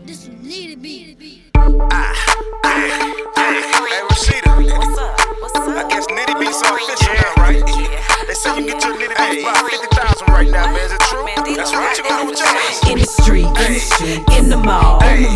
This one need to be. Hey, Rashida. What's up? What's up? I guess Nitty Beats are official now, right? Yeah. They say you can get your Nitty Beats by 50,000 right now, man. Is it true? Man, these That's don't right, you gonna do with yours. In the street, in the mall,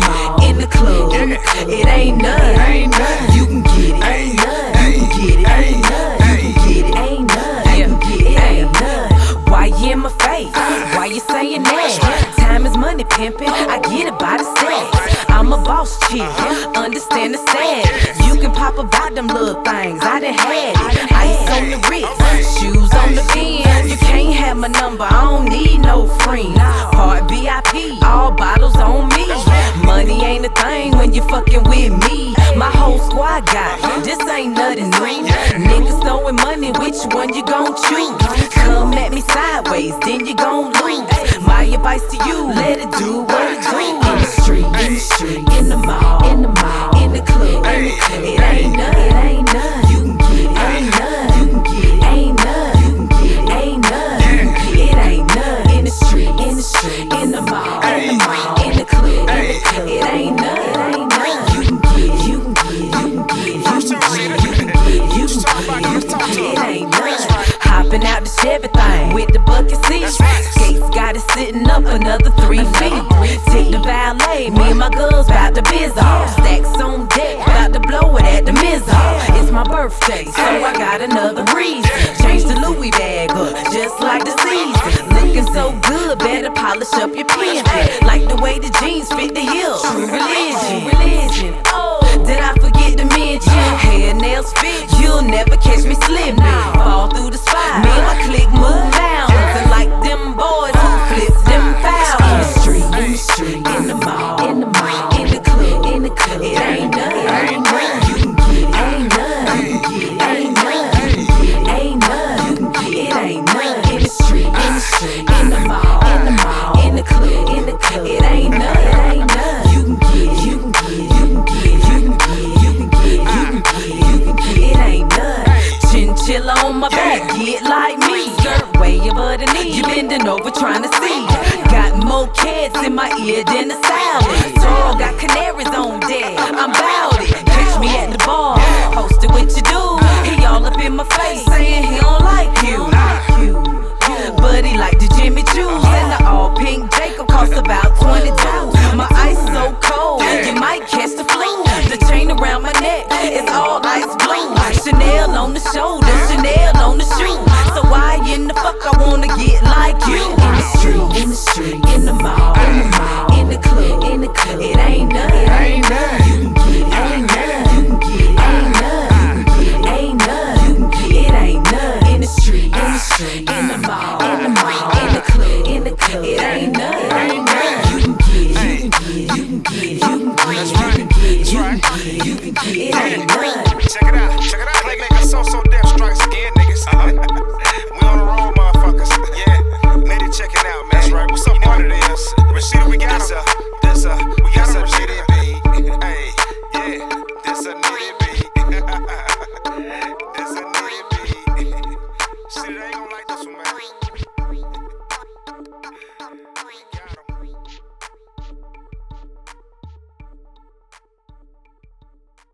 in the club, it ain't none. You can get it, ain't none. You can get it, ain't none. You can get it, ain't none. You can get it, ain't none. Why you in my face? Why you saying that? Time is money, pimpin'. I get it by the sex. I'm a boss chick, understand the stats. You can pop about them little things, I done had it. Ice on the wrist, shoes on the bin. You can't have my number, I don't need no friends. Part VIP, all bottles on me. Money ain't a thing when you fucking with me. My whole squad got it, this ain't nothing new. Niggas throwing money, which one you gon' choose? Come at me sideways, then you gon' lose. My advice to you, let it do what it do. In the street, in the mall, in the club, it ain't none, it ain't none. You can get it, ain't none. You can get it, ain't none. You can get it, ain't none. You can get it, ain't none. In the street, in the mall, in the club, it ain't none, it ain't none. You can get it, you can get it, you can get it, you can get it, you can get it, you can get it, it ain't none. Hopping out the Chevy thing with the bucket seat. Skates got it sitting up another 3 feet. Take the valet, me and my girls bout to biz off. Stacks on deck, bout to blow it at the Mizzoff. It's my birthday, so I got another reason. Change the Louis bag up, just like the season. Looking so good, better polish up your pen. Like the way the jeans fit the heels. True religion. Oh, did I forget to mention? Hair, nails fit, you'll never catch me slipping. Fall through the spot, me and my clique move mountains. Like them boys who flip them fouls. In the street, in the mall, in the club, it ain't none, it ain't none. You can get it, ain't none. You can get it, ain't none. You can get it, ain't none. You can get it, ain't none. In the street, in the mall, in the club, it ain't none, it ain't none. You can get it, you can get it, you can get it, you can get it, you can get it, you can get it, you can get it, it ain't none. Chinchilla on my back, get like me. Skirt way above the knee, you bending over trying to see. Got more cats in my ear than a salad. Toro got canaries on deck, I'm bout it. Catch me at the bar, posted with your dude. He all up in my face, saying he don't like you. But he like the Jimmy Choos and the all pink Jacob cost about 22. My ice so cold, you might catch the flu. The chain around my neck is all ice blue. Chanel on the shoulder, Chanel on the shoe. So why in the fuck I wanna get like you? In the street, in the mall, in the club, it ain't none, it ain't none. You can get it, ain't none. You can get it, ain't none. You can get it, ain't none. You can get it, ain't none. In the street, in the mall, in the club, it ain't none.